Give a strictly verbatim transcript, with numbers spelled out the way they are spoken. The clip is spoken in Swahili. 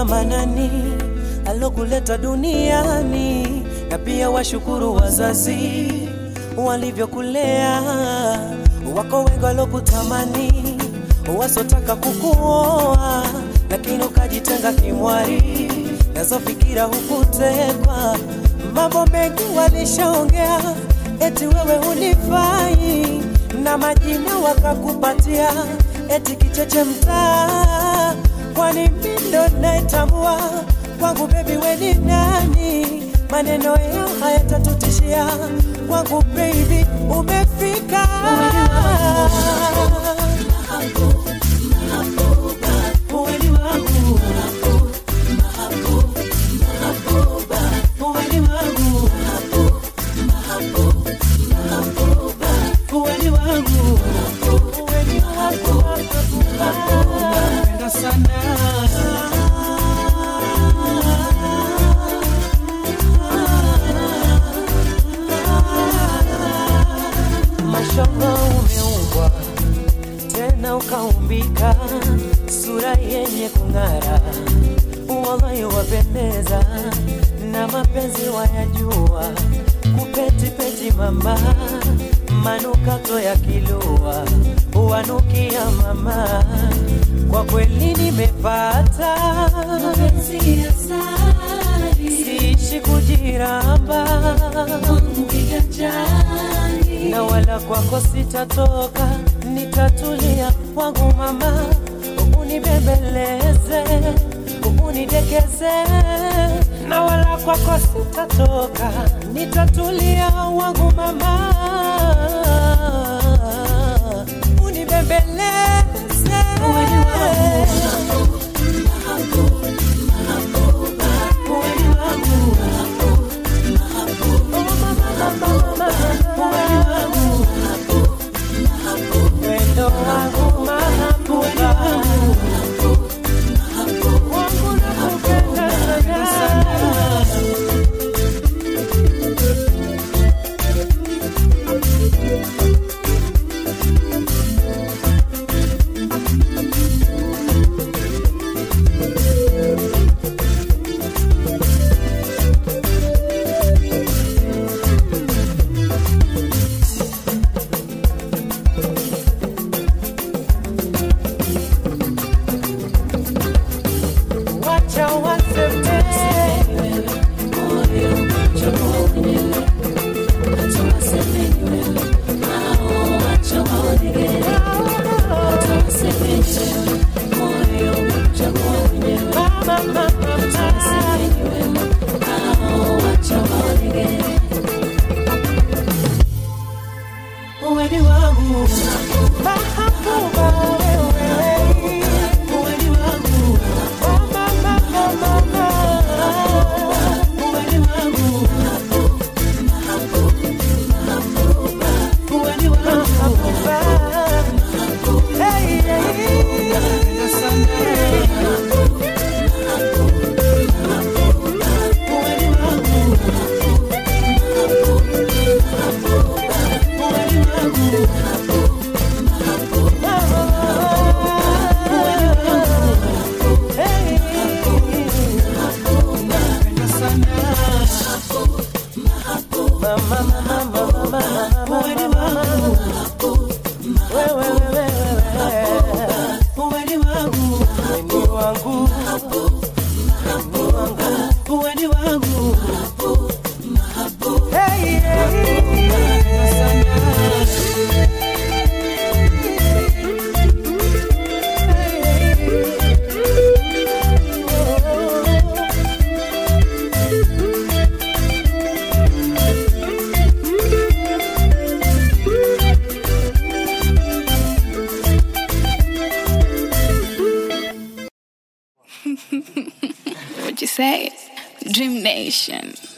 mama nani alokuleta duniani, na pia washukuru wazazi walivyokulea. Wako wengi walokutamani, wasotaka kukuoa, lakini ukajitenga kimwari, nazo fikira hukutekwa. Mambo mengi walishaongea, eti wewe unifai, na majina wakakupatia, eti kicheche mtaa. Kwani mindo naitambua, kwangu baby we ni nani? Maneno yao hayatatutishia, kwangu baby umefika. Mashallah umeumbwa tena ukaumbika, sura yenye kung'ara, wallahi wapendeza, na mapenzi wayajua, kupeti peti mama, manukato ya kilua, wanukia mama. Kwa kweli nimepata mapenzi ya sari, siishi kujiramba Mungu kiganjani, na wala kwako sitatoka, nitatulia wangu mama. Unibembeleze, unidekeze, na wala kwako sitatoka, nitatulia wangu mama. Unibembeleze, What you say? Dream Nation.